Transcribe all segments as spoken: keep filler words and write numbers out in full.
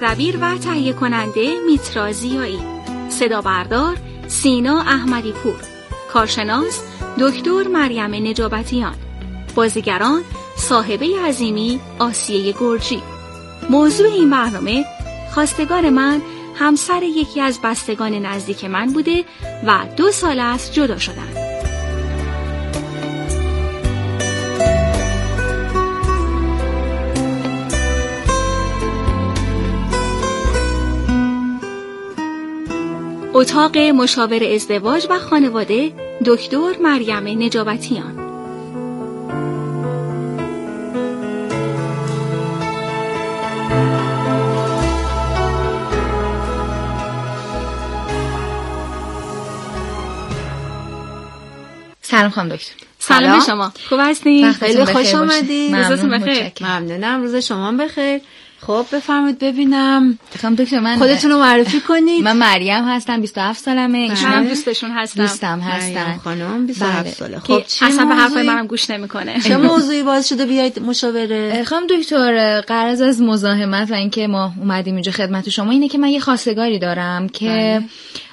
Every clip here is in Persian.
سردبیر و تهیه کننده میترا زیایی، صدا بردار سینا احمدی پور، کارشناس دکتر مریم نجابتیان، بازیگران صاحبه عظیمی آسیه گرجی. موضوع این برنامه خواستگار من همسر یکی از بستگان نزدیک من بوده و دو سال است جدا شدن. اتاق مشاور ازدواج و خانواده دکتر مریم نجابتیان. سلام خانم دکتر. سلام شما. خوب هستین؟ خیلی خوش آمدید. روزتون بخیر. ممنونم. روز شما بخیر. خب بفرمایید ببینم. خانم دکتر من خودتون رو معرفی کنید. من مریم هستم، بیست و هفت سالمه. منم دوستشون هستم. دوستم هستن. خانم بیست و هفت بله. ساله. خب چی اصلا به حرفای منم گوش نمیکنه. چه موضوعی باعث شده بیاید مشاوره؟ خانم دکتر غرض از مزاحمت و اینکه ما اومدیم اینجا خدمت شما اینه که من یه خواستگاری دارم که بله.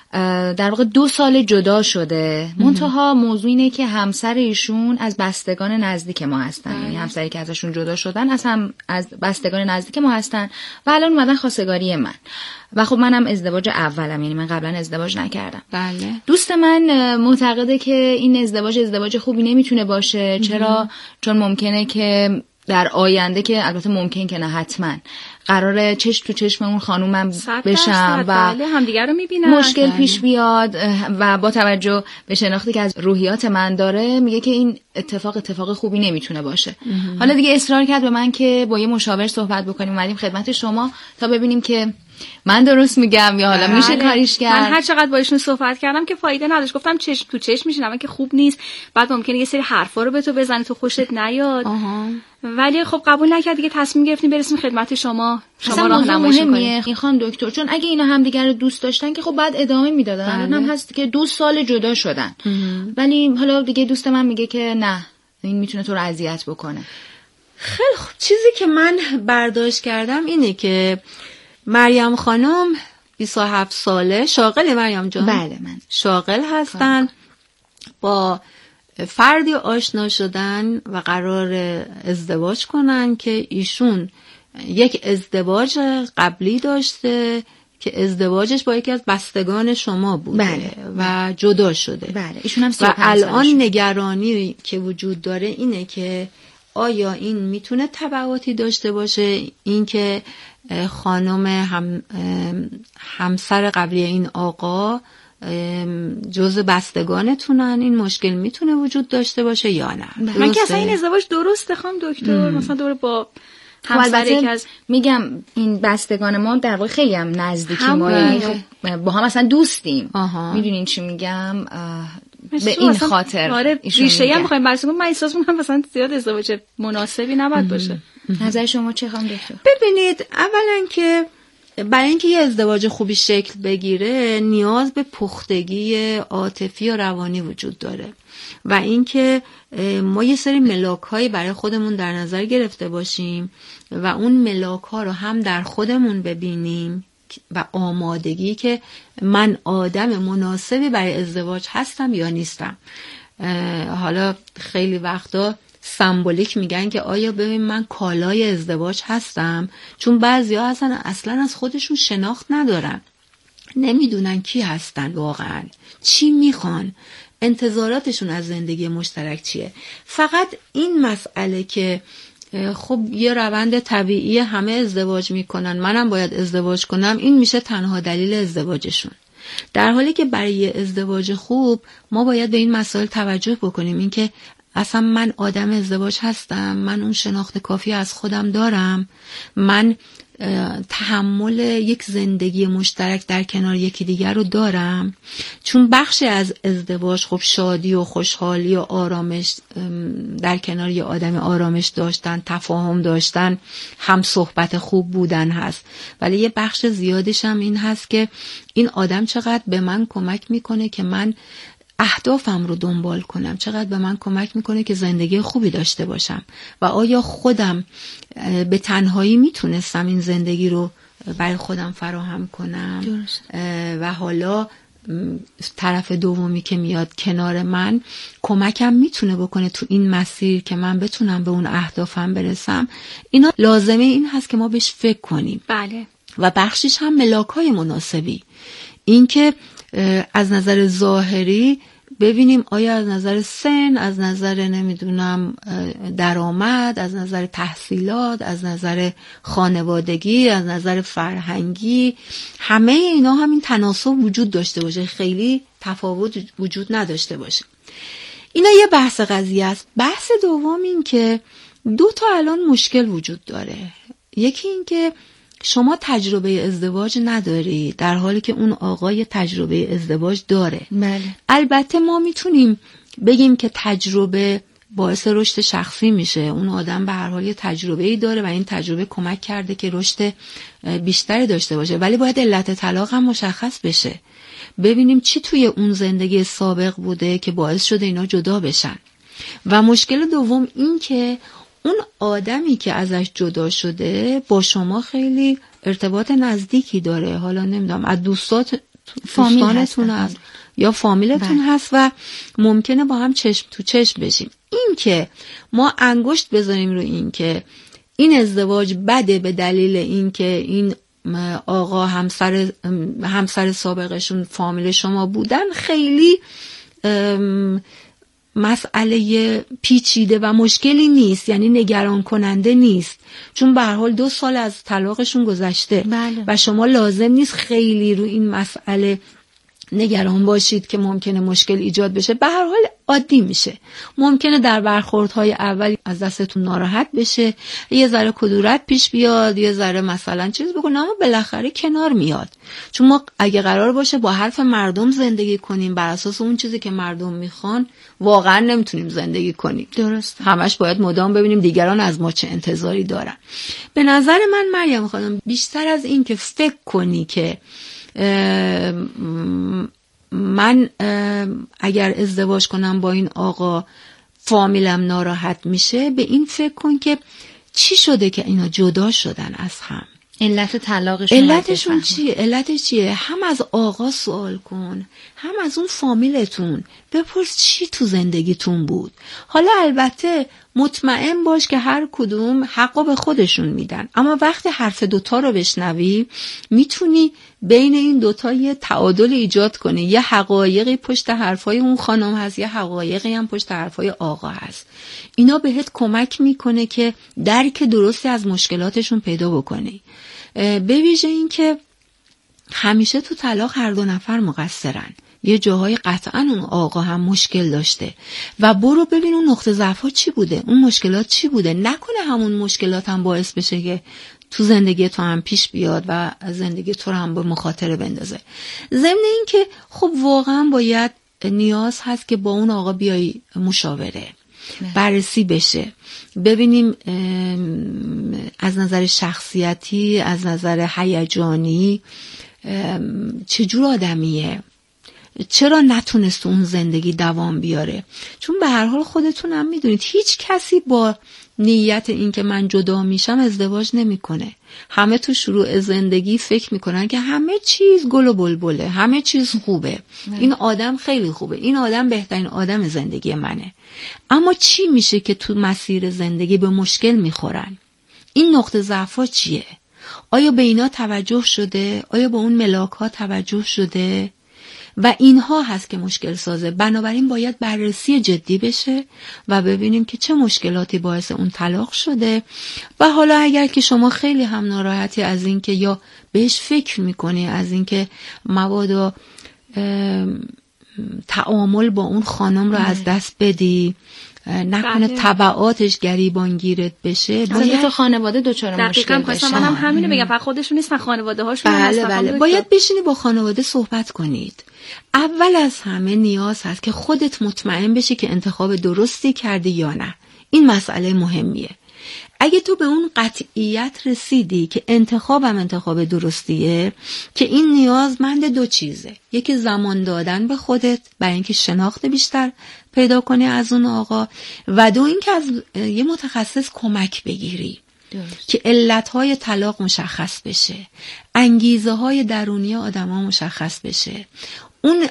در واقع دو سال جدا شده. منتها موضوع اینه که همسر ایشون از بستگان نزدیک ما هستن، یعنی همسری که ازشون جدا شدن از هم از بستگان نزدیک ما هستن و الان اومدن خواستگاری من. و خب منم ازدواج اولم، یعنی من قبلا ازدواج نکردم. بله. دوست من معتقده که این ازدواج ازدواج خوبی نمیتونه باشه. چرا؟ چون ممکنه که در آینده، که البته ممکن که نه حتما، قراره چشم تو چشم اون خانومم بشم و بله همدیگه رو میبینن، مشکل بله. پیش بیاد و با توجه به شناختی که از روحیات من داره میگه که این اتفاق اتفاق خوبی نمیتونه باشه. حالا دیگه اصرار کرد به من که با یه مشاور صحبت بکنیم. اومدیم خدمت شما تا ببینیم که من درست میگم یا حالا بله. میشه کاریش کرد. من هر چقدر با ایشون صحبت کردم که فایده نداشت. گفتم چشم تو چشم میشینم که خوب نیست، بعد ممکنه یه سری حرفا رو به تو بزنه تو خوشت نیاد. آها. ولی خب قبول نکرد دیگه، تصمیم گرفتیم برسیم خدمت شما. شما اصلا راهنمایی مهمیه این خانم دکتر، چون اگه اینا همدیگر رو دوست داشتن که خب بعد ادامه میدادن. بله. الان هم هست که دو سال جدا شدن. ولی حالا دیگه دوست من میگه که نه، این میتونه تو رو اذیت بکنه. خیلی خوب. چیزی که من برداشت کردم اینه که مریم خانم بیست و هفت ساله، شاغل مریم جان؟ بله من شاغل هستن، با فردی آشنا شدن و قرار ازدواج کنن که ایشون یک ازدواج قبلی داشته که ازدواجش با یکی از بستگان شما بوده. بله. و جدا شده. بله. ایشون هم و الان نگرانی که وجود داره اینه که آیا این میتونه تبعاتی داشته باشه، این که خانم هم همسر قبلی این آقا جزء بستگانتونن، این مشکل میتونه وجود داشته باشه یا نه؟ من که اصلا این ازدواج درسته خانم دکتر، مثلا دوره با همسر یکی از میگم این بستگان ما در واقع خیلی هم نزدیکی ما، یعنی خب با هم اصلا دوستیم. میدونین چی میگم؟ به این خاطر آره ریشه هم بخوایم برسیم. من احساس میکنم مثلا زیاد ازدواج مناسبی نباید باشه. نظر شما چه خانم دکتر؟ ببینید، اولا که برای اینکه یه ازدواج خوبی شکل بگیره نیاز به پختگی عاطفی و روانی وجود داره و اینکه ما یه سری ملاک‌هایی برای خودمون در نظر گرفته باشیم و اون ملاک‌ها رو هم در خودمون ببینیم و آمادگی که من آدم مناسبی برای ازدواج هستم یا نیستم. حالا خیلی وقتا سمبولیک میگن که آیا ببین من کالای ازدواج هستم، چون بعضیا اصلا اصلا از خودشون شناخت ندارن، نمیدونن کی هستن واقعا، چی میخوان، انتظاراتشون از زندگی مشترک چیه. فقط این مسئله که خب یه روند طبیعی همه ازدواج میکنن، منم باید ازدواج کنم، این میشه تنها دلیل ازدواجشون. در حالی که برای ازدواج خوب ما باید به این مسائل توجه بکنیم، این که اصلا من آدم ازدواج هستم، من اون شناخت کافی از خودم دارم، من تحمل یک زندگی مشترک در کنار یکی دیگر رو دارم، چون بخشی از ازدواج خب شادی و خوشحالی و آرامش در کنار یه آدم آرامش داشتن، تفاهم داشتن، هم صحبت خوب بودن هست، ولی یه بخش زیادش هم این هست که این آدم چقدر به من کمک میکنه که من اهدافم رو دنبال کنم، چقدر به من کمک میکنه که زندگی خوبی داشته باشم و آیا خودم به تنهایی میتونستم این زندگی رو برای خودم فراهم کنم. درست. و حالا طرف دومی که میاد کنار من کمکم میتونه بکنه تو این مسیر که من بتونم به اون اهدافم برسم. اینا لازمه این هست که ما بهش فکر کنیم. بله. و بخشش هم ملاک‌های مناسبی، این که از نظر ظاهری ببینیم آیا از نظر سن، از نظر نمیدونم درآمد، از نظر تحصیلات، از نظر خانوادگی، از نظر فرهنگی، همه اینا همین تناسب وجود داشته باشه، خیلی تفاوت وجود نداشته باشه. اینا یه بحث قضیه است. بحث دوم این که دو تا الان مشکل وجود داره. یکی این که شما تجربه ازدواج نداری در حالی که اون آقای تجربه ازدواج داره. بله. البته ما میتونیم بگیم که تجربه باعث رشد شخصی میشه. اون آدم به هر حال یه تجربه‌ای داره و این تجربه کمک کرده که رشد بیشتری داشته باشه، ولی باید علت طلاق هم مشخص بشه. ببینیم چی توی اون زندگی سابق بوده که باعث شده اینا جدا بشن. و مشکل دوم این که اون آدمی که ازش جدا شده با شما خیلی ارتباط نزدیکی داره، حالا نمیدونم از دوستات دوستانتون هست یا فامیلتون بله. هست و ممکنه با هم چشم تو چشم بشیم. این که ما انگشت بذاریم رو این که این ازدواج بده به دلیل این که این آقا همسر همسر سابقشون فامیل شما بودن، خیلی مسئله پیچیده و مشکلی نیست، یعنی نگران کننده نیست، چون به هر حال دو سال از طلاقشون گذشته بله. و شما لازم نیست خیلی رو این مسئله نگران باشید که ممکنه مشکل ایجاد بشه. به هر حال عادی میشه. ممکنه در برخوردهای اولی از دستتون ناراحت بشه، یه ذره کدورت پیش بیاد، یه ذره مثلا چیز بکنه، اما بالاخره کنار میاد. چون ما اگه قرار باشه با حرف مردم زندگی کنیم، بر اساس اون چیزی که مردم میخوان، واقعا نمیتونیم زندگی کنیم. درست. همش باید مدام ببینیم دیگران از ما چه انتظاری دارن. به نظر من مریم خانم، بیشتر از این که فکر کنی که من اگر ازدواج کنم با این آقا فامیلم ناراحت میشه، به این فکر کن که چی شده که اینا جدا شدن از هم. علت طلاقشون علتشون چیه؟ علتش چیه؟ هم از آقا سوال کن، هم از اون فامیلتون بپرس چی تو زندگیتون بود. حالا البته مطمئن باش که هر کدوم حقو به خودشون میدن، اما وقتی حرف دوتا رو بشنوی میتونی بین این دوتا یه تعادل ایجاد کنی. یه حقایقی پشت حرفای اون خانم هست، یه حقایقی هم پشت حرفای آقا هست. اینا بهت کمک میکنه که درک درستی از مشکلاتشون پیدا بکنی. به ویژه این که همیشه تو طلاق هر دو نفر مقصرن. یه جاهای قطعا اون آقا هم مشکل داشته و برو ببین اون نقطه ضعف‌ها چی بوده، اون مشکلات چی بوده. نکنه همون مشکلات هم باعث بشه که تو زندگی تو هم پیش بیاد و زندگی تو رو هم به مخاطره بندازه. ضمن این که خب واقعا باید نیاز هست که با اون آقا بیای مشاوره، بررسی بشه، ببینیم از نظر شخصیتی، از نظر هیجانی چجور آدمیه، چرا نتونست اون زندگی دوام بیاره. چون به هر حال خودتون هم میدونید هیچ کسی با نیت این که من جدا میشم ازدواج نمیکنه. همه تو شروع زندگی فکر میکنن که همه چیز گل و بلبله، همه چیز خوبه، این آدم خیلی خوبه، این آدم بهترین آدم زندگی منه. اما چی میشه که تو مسیر زندگی به مشکل میخورن؟ این نقطه ضعف‌ها چیه؟ آیا به اینا توجه شده؟ آیا به اون ملاک‌ها توجه شده؟ و اینها هست که مشکل سازه. بنابراین باید بررسی جدی بشه و ببینیم که چه مشکلاتی باعث اون طلاق شده. و حالا اگر که شما خیلی هم ناراحتی از این که یا بهش فکر میکنی از این که مبادا تعامل با اون خانم رو از دست بدی، نکنه تبعاتش گریبانگیرت بشه، باید تو خانواده دوچار مشکل بشه. من هم همینو بگم، فقط خودشون نیست، من خانواده هاشون هم بله بله. باید بشینی با خانواده صحبت کنید. اول از همه نیاز هست که خودت مطمئن بشی که انتخاب درستی کردی یا نه. این مسئله مهمیه. اگه تو به اون قطعیت رسیدی که انتخابم انتخاب درستیه، که این نیازمند دو چیزه. یکی زمان دادن به خودت برای اینکه شناخت بیشتر پیدا کنی از اون آقا، و دو اینکه از یه متخصص کمک بگیری. درست. که علتهای طلاق مشخص بشه، انگیزه های درونی آدم ها مشخص بشه، اون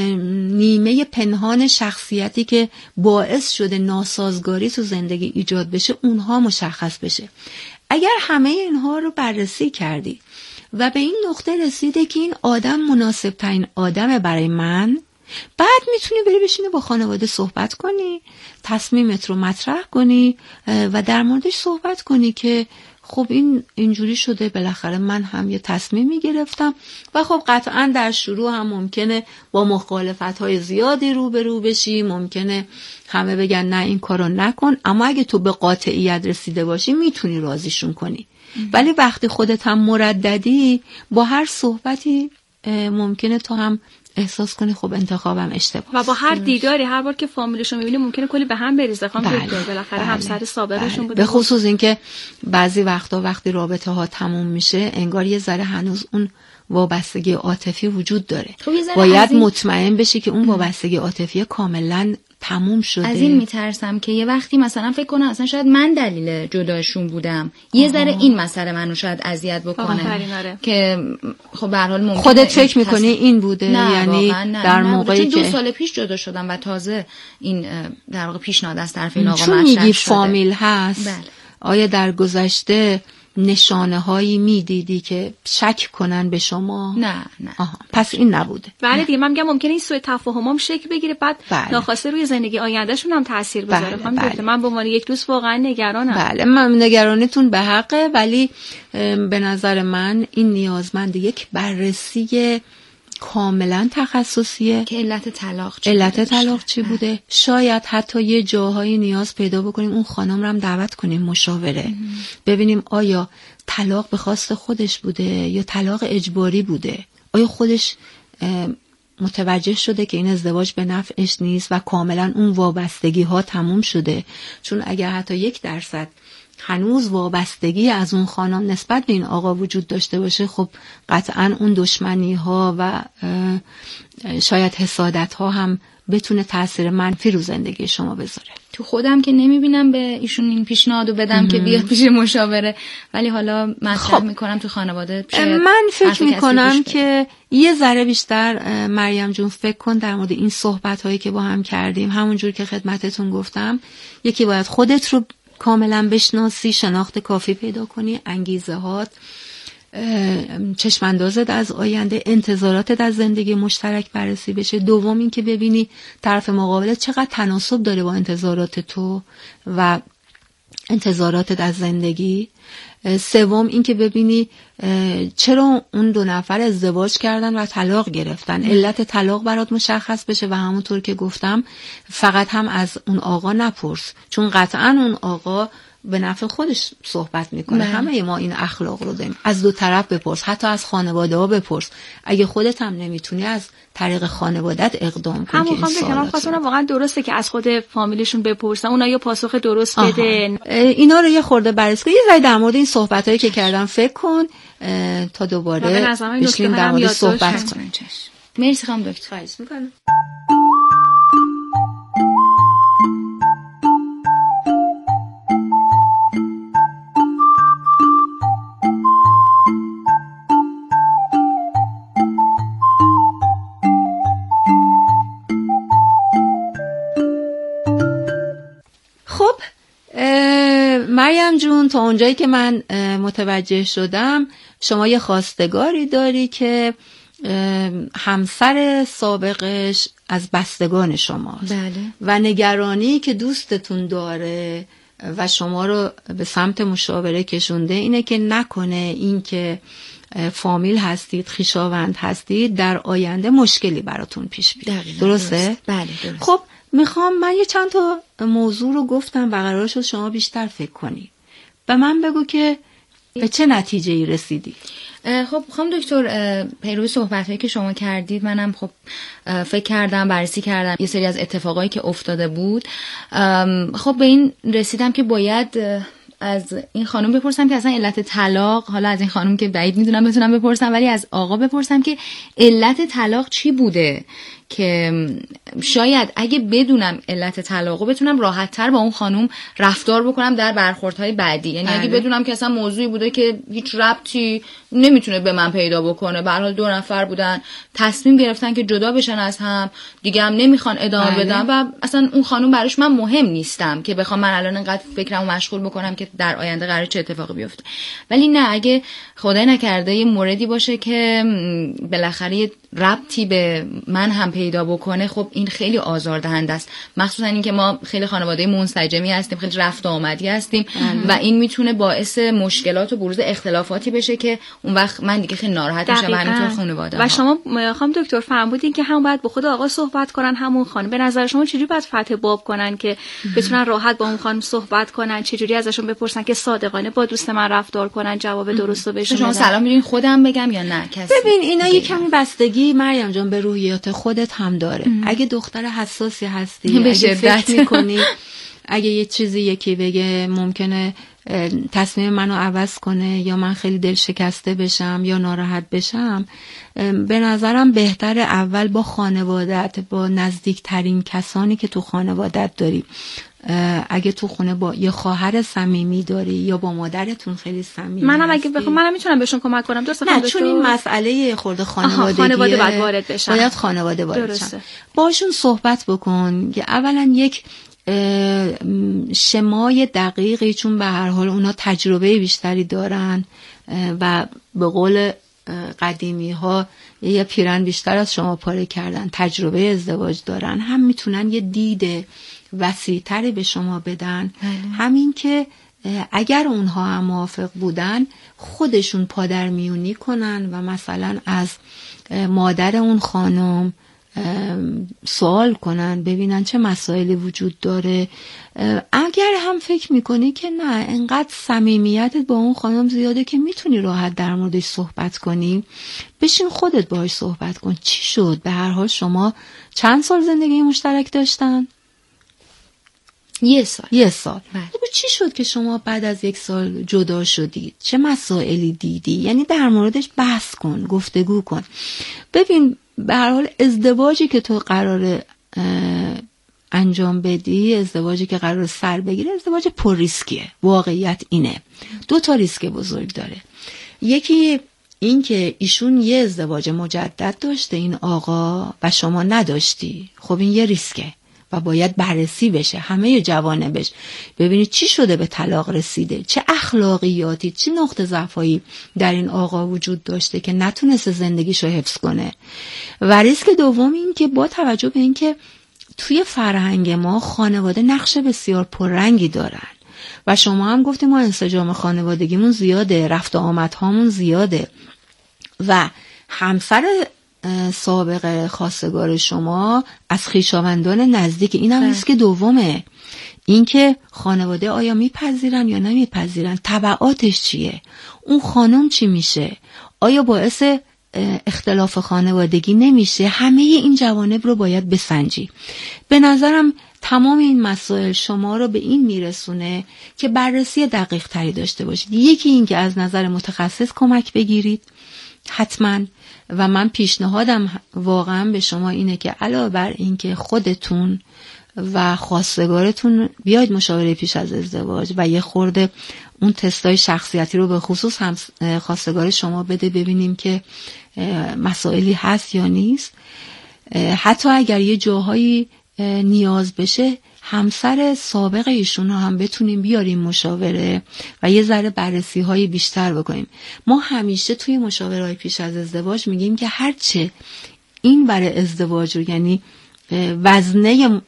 نیمه پنهان شخصیتی که باعث شده ناسازگاری تو زندگی ایجاد بشه اونها مشخص بشه. اگر همه اینها رو بررسی کردی و به این نقطه رسیده که این آدم مناسب ترین آدمه برای من، بعد میتونی بری بشینی با خانواده صحبت کنی، تصمیمت رو مطرح کنی و در موردش صحبت کنی که خب این اینجوری شده، بالاخره من هم یه تصمیمی گرفتم و خب قطعا در شروع هم ممکنه با مخالفت‌های زیادی روبرو بشی، ممکنه همه بگن نه این کارو نکن، اما اگه تو به قاطعیت رسیده باشی میتونی راضیشون کنی. ولی وقتی خودت هم مرددی، با هر صحبتی ممکنه تو هم احساس کنی خب انتخابم اشتباه و با هر دیداری هر بار که فامیلشو میبینی ممکنه کلی به هم بریزه. خانم بله. دکتر بالاخره بله. همسر سابقشون بله. بوده. به خصوص اینکه بعضی وقتا وقتی رابطه ها تموم میشه انگار یه ذره هنوز اون وابستگی عاطفی وجود داره. باید این... مطمئن بشی که اون وابستگی عاطفی کاملا تموم شده. از این میترسم که یه وقتی مثلا فکر کنم اصلا شاید من دلیل جداشون بودم، یه ذره این مسئله منو شاید اذیت بکنه که خب به هر حال ممکنه خودت فکر میکنی این بوده. نه، یعنی نه، در نه، موقعی که دو سال پیش جدا شدم و تازه این در واقع پیشنهاد از طرف این آقا چون مطرح میگی شده. فامیل هست. بله. آیا در گذشته نشانه هایی میدیدی که شک کنن به شما؟ نه نه. آها. پس این نبوده. بله دیگه، من میگم ممکنه این سوء تفاهم هم شکل بگیره، بعد بله. ناخواسته روی زندگی آیندهشون هم تاثیر بذاره. بله. خانم بله. دکتر من به عنوان یک دوست واقعا نگرانم. بله، من نگرانتون به حقه، ولی به نظر من این نیازمند یک بررسی کاملا تخصصیه که علت طلاق چی علت بوده طلاق چی بوده. شاید حتی یه جاهایی نیاز پیدا بکنیم اون خانم رو هم دعوت کنیم مشاوره، ام. ببینیم آیا طلاق به خواست خودش بوده یا طلاق اجباری بوده، آیا خودش متوجه شده که این ازدواج به نفعش نیست و کاملا اون وابستگی ها تموم شده. چون اگر حتی یک درصد هنوز وابستگی از اون خانم نسبت به این آقا وجود داشته باشه، خب قطعا اون دشمنی ها و شاید حسادت ها هم بتونه تاثیر منفی رو زندگی شما بذاره. تو خودم که نمیبینم به ایشون این پیشنهادو بدم که بیاد پیش مشاوره، ولی حالا مطرح خب. میکنم تو خانواده. من فکر میکنم که یه ذره بیشتر مریم جون فکر کن در مورد این صحبت هایی که با هم کردیم. همونجور که خدمتتون گفتم، یکی باید خودت رو کاملا بشناسی، شناخت کافی پیدا کنی، انگیزه هات، چشماندازت از آینده، انتظاراتت از زندگی مشترک بررسی بشه. دوم این که ببینی طرف مقابل چقدر تناسب داره با انتظارات تو و انتظاراتت از زندگی. سوم این که ببینی چرا اون دو نفر ازدواج کردن و طلاق گرفتن، علت طلاق برات مشخص بشه و همونطور که گفتم فقط هم از اون آقا نپرس، چون قطعا اون آقا به نفع خودش صحبت میکنه. همه ما این اخلاق رو داریم. از دو طرف بپرس، حتی از خانواده ها بپرس. اگه خودت هم نمیتونی از طریق خانوادت اقدام کنی. همون خانم بگم من خواستم واقعا درسته که از خود فامیلشون بپرسن، اونا یه پاسخ درست بده. اینا رو یه خورده بررسی کن، یه ذره در مورد این صحبتایی که کردم فکر کن تا دوباره بشینیم در مورد صحبت کنیم. مرسی خانم دکتر. خواهش میکنم. مریم جون، تا اونجایی که من متوجه شدم شما یه خواستگاری داری که همسر سابقش از بستگان شماست. بله. و نگرانی که دوستتون داره و شما رو به سمت مشاوره کشونده اینه که نکنه این که فامیل هستید، خویشاوند هستید، در آینده مشکلی براتون پیش بیاد. درسته؟ درست. بله درست. خب میخوام من یه چند تا موضوع رو گفتم و قرار شد شما بیشتر فکر کنی. به من بگو که به چه نتیجه‌ای رسیدی؟ خب خانم دکتر، پیرو صحبتایی که شما کردید منم خب فکر کردم، بررسی کردم یه سری از اتفاقایی که افتاده بود. خب به این رسیدم که باید از این خانم بپرسم که اصلا علت طلاق، حالا از این خانم که بعید میدونم بتونم بپرسم، ولی از آقا بپرسم که علت طلاق چی بوده که شاید اگه بدونم علت طلاقو بتونم راحت تر با اون خانم رفتار بکنم در برخوردهای بعدی. یعنی اگه بدونم که اصلا موضوعی بوده که هیچ ربطی نمیتونه به من پیدا بکنه، به هر حال دو نفر بودن تصمیم گرفتن که جدا بشن از هم، دیگه هم نمیخوان ادامه بله. بدن و اصلا اون خانم براش من مهم نیستم که بخوام من الان انقدر فکرمو مشغول بکنم که در آینده قراره چه اتفاقی بیفته. ولی نه، اگه خدای نکرده یه موردی باشه که بالاخره ربطی به من هم پیدا بکنه، خب این خیلی آزاردهنده است، مخصوصا اینکه ما خیلی خانواده منسجمی هستیم، خیلی رفت و آمدی هستیم و این میتونه باعث مشکلات و بروز اختلافاتی بشه که اون وقت من دیگه خیلی ناراحت میشم و همینطور خانواده. و شما خانم دکتر فرمودین که هم باید با خود آقا صحبت کنن همون خانم. به نظر شما چجوری باید فتح باب کنن که بتونن راحت با اون خانم صحبت کنن؟ چجوری ازشون بپرسن که صادقانه با دوست من رفتار کنن، جواب درستو بهشون بدن؟ شما سلام میدین خودم بگم یا نه کسی؟ ببین اینا یه کمی بستگی مریم جان به روحیات خودت هم داره. ام. اگه دختر حساسی هستی، اگه فکر میکنی اگه یه چیزی یکی بگه ممکنه تصمیم منو عوض کنه یا من خیلی دل شکسته بشم یا ناراحت بشم، به نظرم بهتر اول با خانوادت، با نزدیکترین کسانی که تو خانوادت داری، اگه تو خونه با یه خواهر صمیمی داری یا با مادرتون خیلی صمیمی، منم اگه بخوام منم میتونم بهشون کمک کنم. درسته؟ نه چون این مسئله خورده خانوادگیه، خانواده باید وارد بشن، باید خانواده وارد بشن. باشون صحبت بکن که اولا یک شمای دقیقی، چون به هر حال اونا تجربه بیشتری دارن و به قول قدیمی ها یه پیرن بیشتر از شما پاره کردن، تجربه ازدواج دارن، هم میتونن یه دید وسیع‌تری به شما بدن. همین که اگر اونها هم موافق بودن خودشون پادرمیونی کنن و مثلا از مادر اون خانم سوال کنن، ببینن چه مسائلی وجود داره. اگر هم فکر میکنی که نه انقدر صمیمیتت با اون خانم زیاده که میتونی راحت در موردش صحبت کنی، بشین خودت باهاش صحبت کن. چی شد؟ به هر حال شما چند سال زندگی مشترک داشتن؟ یه سال. یه سال. خب چی شد که شما بعد از یک سال جدا شدید؟ چه مسائلی دیدی؟ یعنی در موردش بحث کن، گفتگو کن. ببین به هر حال ازدواجی که تو قراره انجام بدی، ازدواجی که قراره سر بگیره، ازدواج پر ریسکیه. واقعیت اینه. دو تا ریسک بزرگ داره. یکی این که ایشون یه ازدواج مجدد داشته این آقا و شما نداشتی. خب این یه ریسکه و باید بررسی بشه، همه جوانبش، ببینید چی شده به طلاق رسیده، چه اخلاقیاتی، چه نقطه ضعفایی در این آقا وجود داشته که نتونسته زندگیشو حفظ کنه. و ریسک دوم این که با توجه به این که توی فرهنگ ما خانواده نقش بسیار پررنگی دارن و شما هم گفتیم ما انسجام خانوادگیمون زیاده، رفت و آمدهامون زیاده و همسر سابق خواستگار شما از خویشاوندان نزدیک، این هم ریسک دومه. این که خانواده آیا میپذیرن یا نمیپذیرن، تبعاتش چیه، اون خانم چی میشه، آیا باعث اختلاف خانوادگی نمیشه. همه این جوانب رو باید بسنجی. به نظرم تمام این مسائل شما رو به این میرسونه که بررسی دقیق تری داشته باشید. یکی این که از نظر متخصص کمک بگیرید حتما، و من پیشنهادم واقعا به شما اینه که علاوه بر این که خودتون و خواستگارتون بیاید مشاوره پیش از ازدواج و یه خورده اون تستای شخصیتی رو به خصوص هم خواستگار شما بده، ببینیم که مسائلی هست یا نیست. حتی اگر یه جاهایی نیاز بشه همسر سابق ایشون رو هم بتونیم بیاریم مشاوره و یه ذره بررسی های بیشتر بکنیم. ما همیشه توی مشاوره های پیش از ازدواج میگیم که هرچه این برای ازدواج رو، یعنی وزنه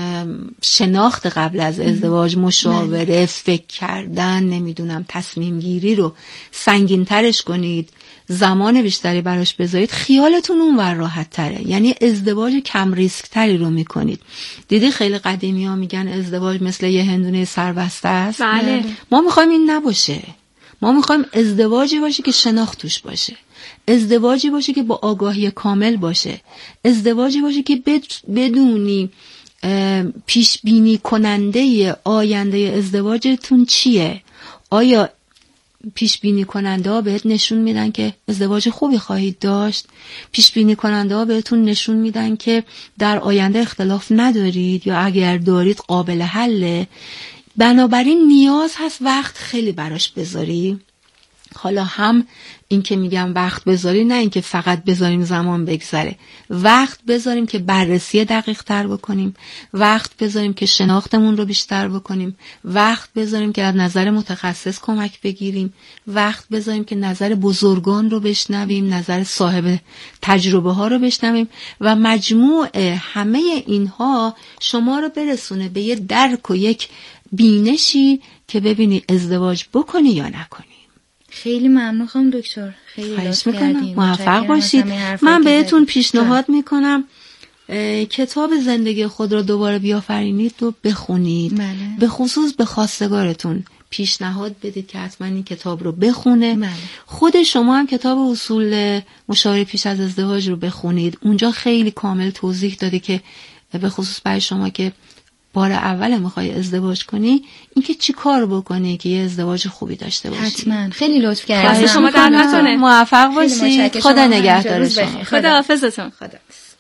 شناخت قبل از ازدواج، مشاوره، فکر کردن، نمیدونم تصمیم گیری رو سنگین ترش کنید، زمان بیشتری براش بذارید، خیالتون اونور راحت تره. یعنی ازدواج کم ریسک تری رو میکنید. دیدی خیلی قدیمی ها میگن ازدواج مثل یه هندونه سربسته است. بله. ما میخوایم این نباشه. ما میخوایم ازدواجی باشه که شناخت توش باشه، ازدواجی باشه که با آگاهی کامل باشه، ازدواجی باشه که بدونی پیش بینی کننده آینده ازدواجتون چیه. آیا پیش بینی کننده ها بهت نشون میدن که ازدواج خوبی خواهید داشت. پیش بینی کننده ها بهتون نشون میدن که در آینده اختلاف ندارید یا اگر دارید قابل حله. بنابراین نیاز هست وقت خیلی براش بذاری. حالا هم این که میگم وقت بذاری، نه این که فقط بذاریم زمان بگذره، وقت بذاریم که بررسی دقیق تر بکنیم، وقت بذاریم که شناختمون رو بیشتر بکنیم، وقت بذاریم که از نظر متخصص کمک بگیریم، وقت بذاریم که نظر بزرگان رو بشنویم، نظر صاحب تجربه ها رو بشنویم و مجموع همه اینها شما رو برسونه به یه درک و یک بینشی که ببینی ازدواج بکنی یا نکنی. خیلی ممنون خانم دکتر، خیلی خواهش میکنم، موفق باشید. من بهتون پیشنهاد میکنم کتاب زندگی خود را دوباره بیافرینید رو بخونید. بله. به خصوص به خواستگارتون پیشنهاد بدید که حتما این کتاب رو بخونه. بله. خود شما هم کتاب اصول مشاوره پیش از ازدواج رو بخونید. اونجا خیلی کامل توضیح داده که به خصوص برای شما که بار اول میخوای ازدواج کنی اینکه چی کار بکنی که یه ازدواج خوبی داشته باشی. حتما. خیلی لطف کردید. شما دعوتتونه. موفق باشید. خدا نگهدار شما. خدا حافظتون. خدا.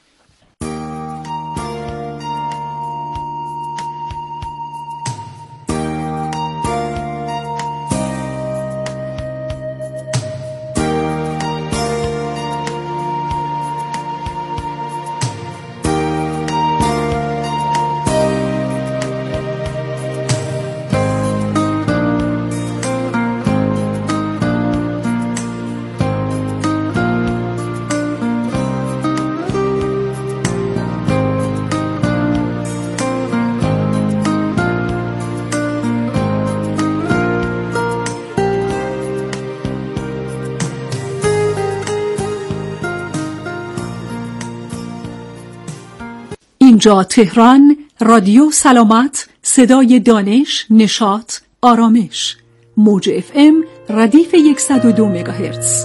اینجا تهران، رادیو سلامت، صدای دانش، نشاط، آرامش، موج اف ام ردیف صد و دو مگاهرتز.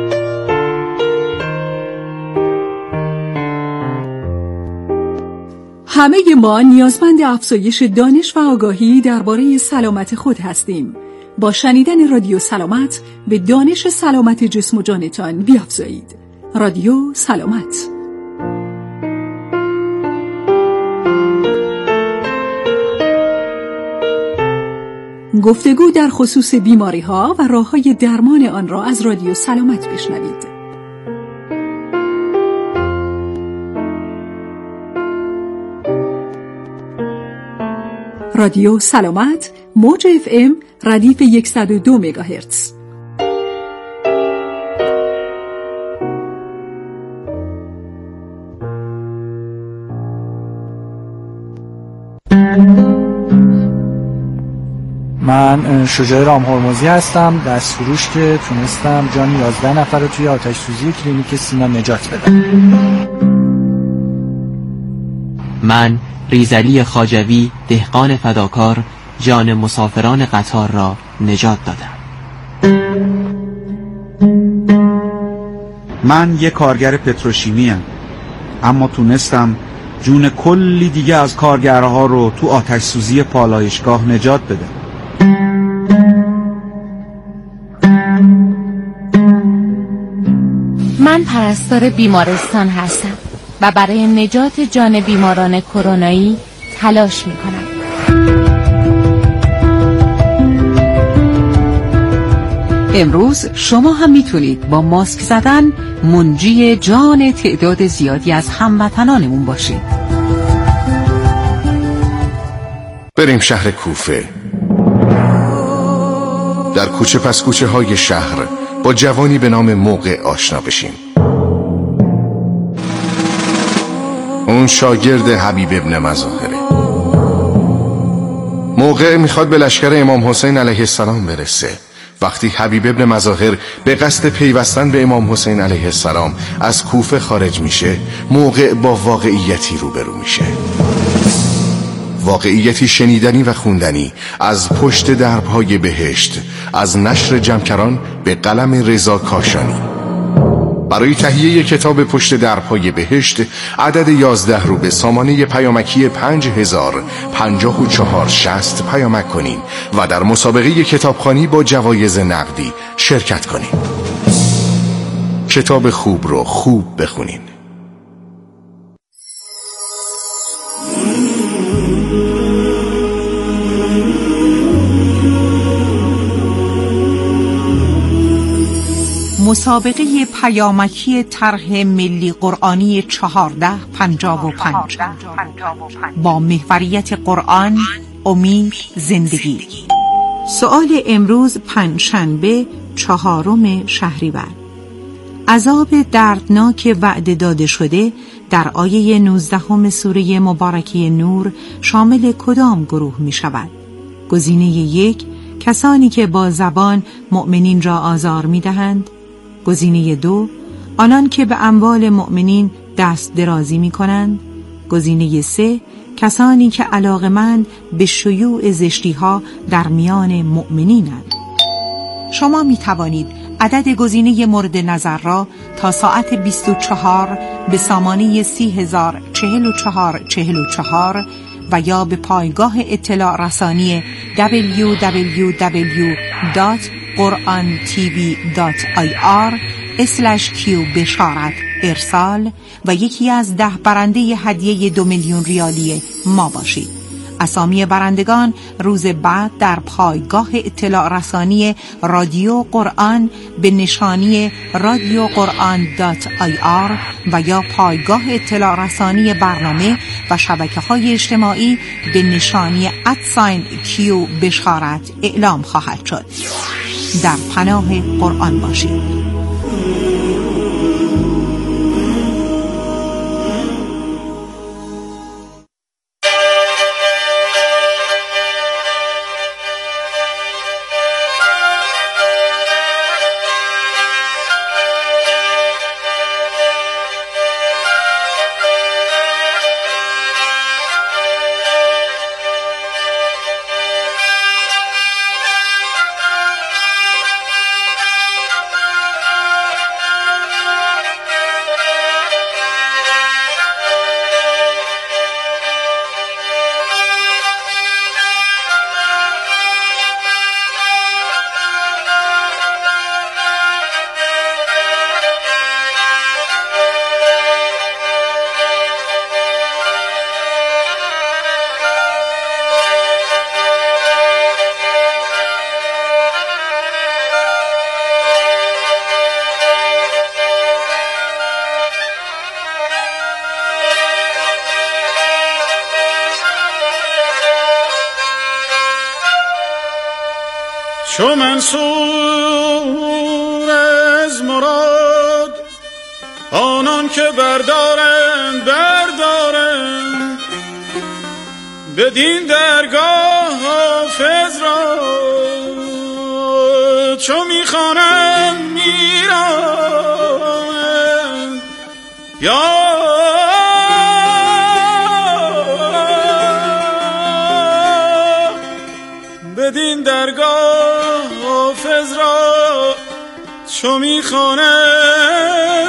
همه ما نیازمند افزایش دانش و آگاهی درباره سلامت خود هستیم. با شنیدن رادیو سلامت به دانش سلامت جسم و جانتان بیافزایید. رادیو سلامت. گفتگو در خصوص بیماری‌ها و راه‌های درمان آن را از رادیو سلامت بشنوید. رادیو سلامت، موج اف ام ردیف صد و دو مگاهرتز. من شجاع رام‌هرمزی هستم، دستفروش که تونستم جان یازده نفر رو توی آتش سوزی کلینیک سینا نجات بدم. من ریزعلی خواجوی، دهقان فداکار، جان مسافران قطار را نجات دادم. من یک کارگر پتروشیمی ام، اما تونستم جون کلی دیگه از کارگرها رو تو آتش سوزی پالایشگاه نجات بدم. من پرستار بیمارستان هستم و برای نجات جان بیماران کرونایی تلاش میکنم. امروز شما هم میتونید با ماسک زدن منجی جان تعداد زیادی از هموطنانمون باشید. بریم شهر کوفه. در کوچه پس کوچه های شهر با جوانی به نام موقع آشنا بشیم. اون شاگرد حبیب ابن مظاهره. موقع میخواد به لشکر امام حسین علیه السلام برسه. وقتی حبیب ابن مظاهر به قصد پیوستن به امام حسین علیه السلام از کوفه خارج میشه، موقع با واقعیتی روبرو میشه. واقعیتی شنیدنی و خوندنی از پشت دربهای بهشت، از نشر جمکران به قلم رضا کاشانی. برای تهیه کتاب پشت درپای بهشت عدد یازده رو به سامانه پیامکی پنج هزار پنجاه و چهار شصت پیامک کنین و در مسابقه کتابخوانی با جوایز نقدی شرکت کنین. کتاب خوب رو خوب بخونین. مسابقه پیامکی طرح ملی قرآنی چهارده پنجاه و پنج با محوریت قرآن، امید، زندگی. سؤال امروز پنجشنبه چهارم شهریور: عذاب دردناک وعده داده شده در آیه نوزدهم سوره مبارکه نور شامل کدام گروه می شود؟ گزینه یک: کسانی که با زبان مؤمنین را آزار می دهند. گزینه دو: آنان که به اموال مؤمنین دست درازی می کنند. گزینه سه: کسانی که علاقمند به شیوع زشتی ها در میان مؤمنینند. شما می توانید عدد گزینه مورد نظر را تا ساعت بیست و چهار به سامانه سی هزار چهل و چهار چهل و چهار و یا به پایگاه اطلاع رسانی دبلیو دبلیو دبلیو دات قرآن تی وی دات آی آر اسلش کیو بشارت ارسال و یکی از ده برنده هدیه دو میلیون ریالی ما باشید. اسامی برندگان روز بعد در پایگاه اطلاع رسانی رادیو قرآن به نشانی رادیو قرآن دات آی آر و یا پایگاه اطلاع رسانی برنامه و شبکه‌های اجتماعی به نشانی ادساین کیو بشارت اعلام خواهد شد. در پناه قرآن باشید. چو منصور از مراد آنان که بردارند بردارند بدین درگاه حافظ را چو میخوانند میرند یا بدین درگاه حافظ را چو میخوانم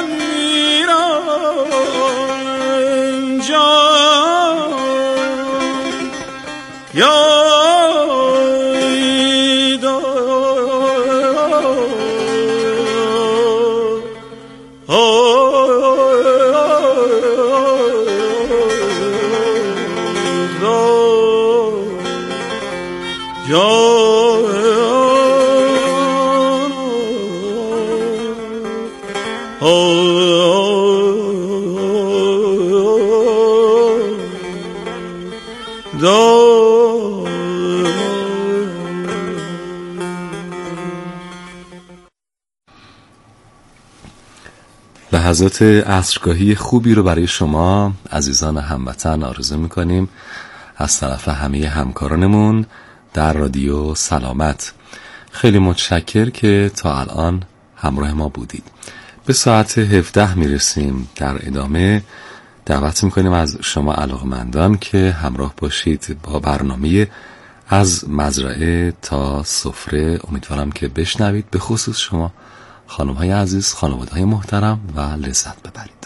میرم جان یا لحظات عصرگاهی خوبی رو برای شما عزیزان هموطن آرزو میکنیم از طرف همه همکارانمون در رادیو سلامت. خیلی متشکر که تا الان همراه ما بودید. به ساعت هفده میرسیم. در ادامه دعوت میکنیم از شما علاقمندان که همراه باشید با برنامه از مزرعه تا سفره. امیدوارم که بشنوید، به خصوص شما خانم های عزیز، خانواده های محترم و لذت ببرید.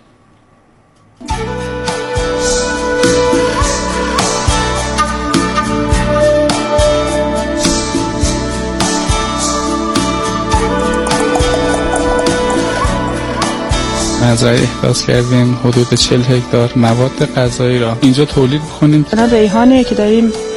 مزرعه احداث کردیم حدود چهل هکتار مواد غذایی را اینجا تولید کنیم. الان ریحانه که داریم